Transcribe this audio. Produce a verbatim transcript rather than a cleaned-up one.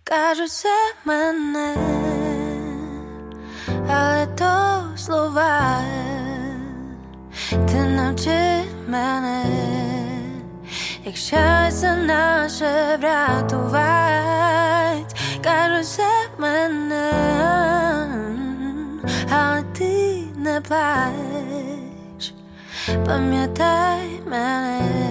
Кажуть, все мене, але то слова. Ти навчи мене, як щастя наше врятувать. Кажуть, все мене, але ти не плач. Пам'ятай мене.